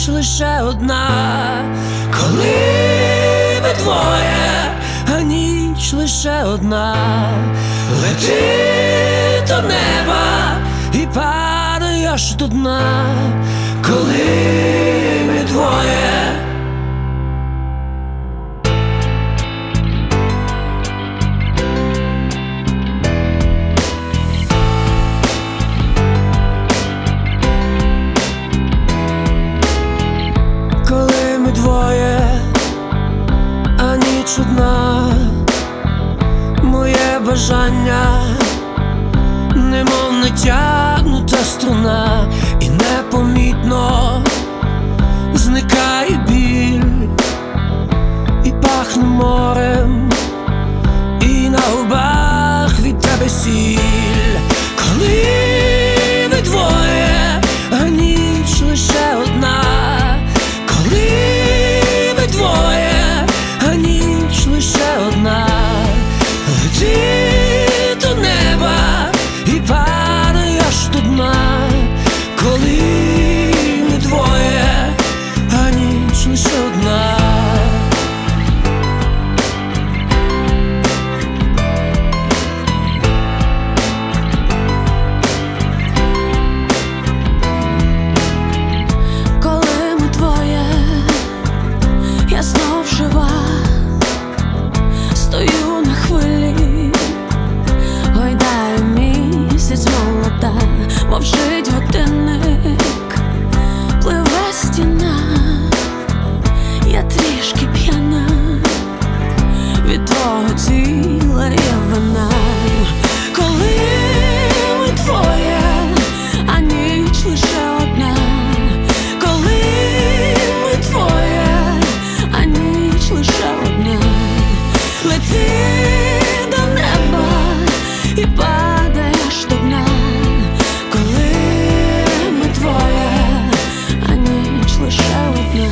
ніч лише одна, коли ми двоє, а ніч лише одна. Лети до неба і падаєш до дна, коли ми двоє. Коли ми двоє, а ніч одна, моє бажання немов натягнута струна, і непомітно зникає біль, і пахне морем, і на губах від тебе сіль. Коли ми двоє, а ніч лише одна, коли ми двоє, а ніч лише одна. Лети до неба і падаєш до дна, коли ми двоє, а ніч лише одна. Коли ми двоє, я знов жива, стою на хвилі, гойдаю місяць молода, мовчить годинник, пливе стіна, я трішки п'яна, від твого тіла є вина. Коли ми двоє, а ніч лише одна, коли ми двоє, а ніч лише одна. Лети до неба і падаєш до дна, коли ми двоє, а ніч лише одна.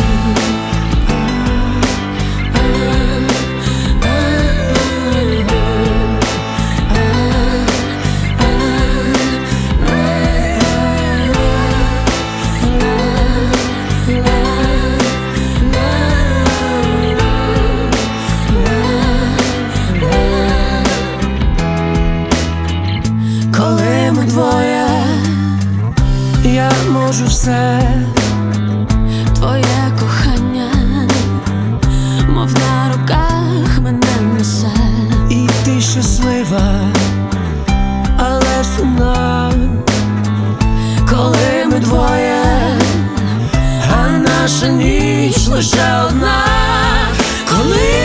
Коли ми двоє, я можу все. Твоє кохання, мов на руках мене несе. І ти щаслива, але сумна. Коли ми двоє, а наша ніч лише одна. Коли